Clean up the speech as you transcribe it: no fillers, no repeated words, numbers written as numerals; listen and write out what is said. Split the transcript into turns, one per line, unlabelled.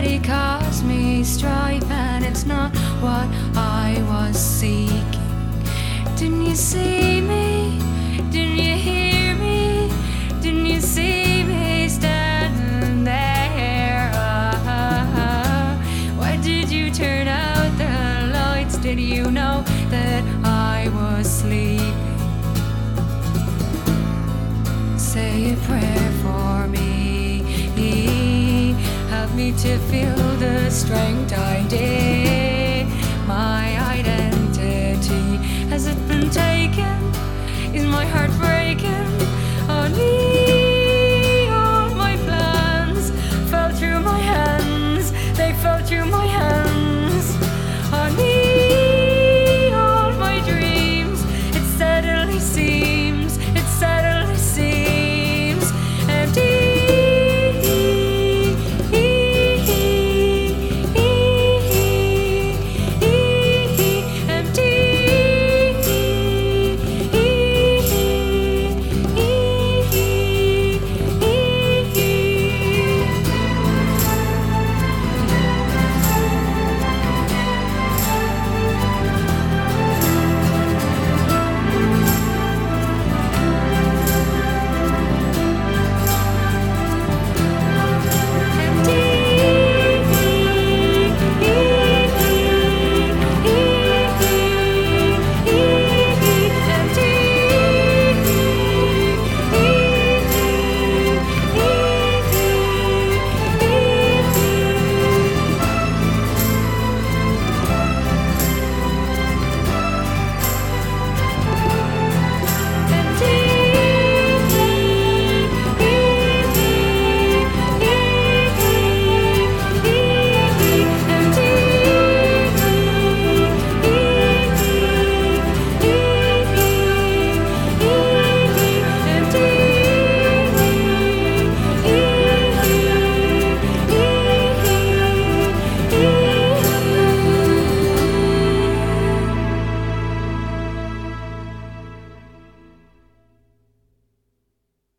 already caused me strife, and it's not what I was seeking. Didn't you see me? Didn't you hear me? Didn't you see me standing there? Why did you turn out the lights? Did you know that I was sleeping? Say a prayer for me. Help me to feel the strength I did. My identity, has it been taken? Is my heart breaking? Only all my plans fell through my hands. They fell through my